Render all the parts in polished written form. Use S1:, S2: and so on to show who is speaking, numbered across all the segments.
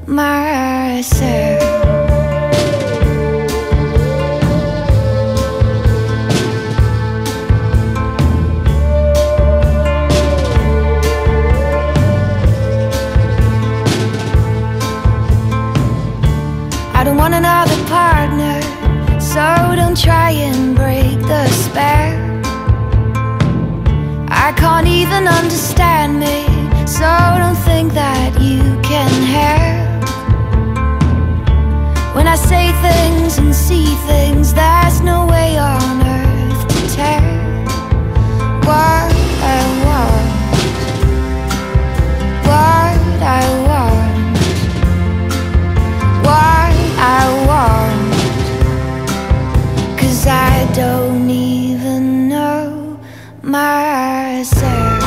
S1: myself. I don't want another partner, so don't try and break the spell. I can't even understand me, so don't think that you can help. When I say things and see things, there's no way on earth to tell what I want, what I want, what I want. 'Cause I don't even know myself.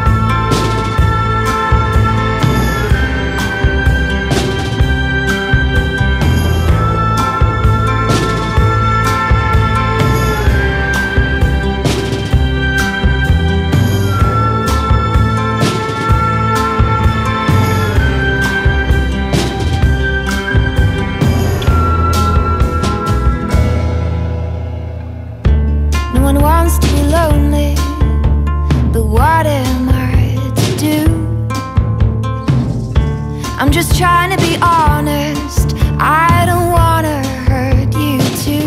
S1: No one wants to be lonely, but what am I to do? I'm just trying to be honest, I don't wanna hurt you too.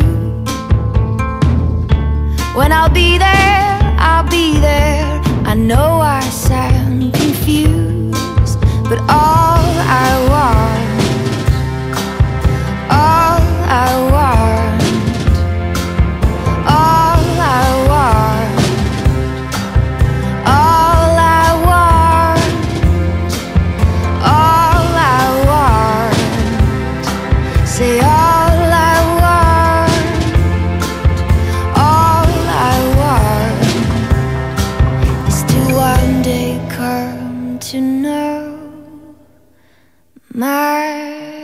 S1: When I'll be there, I'll be there. I know I sound confused, but all I want, all I want, all I want, all I want, all I want. Say all I want, all I want is to one day come to know my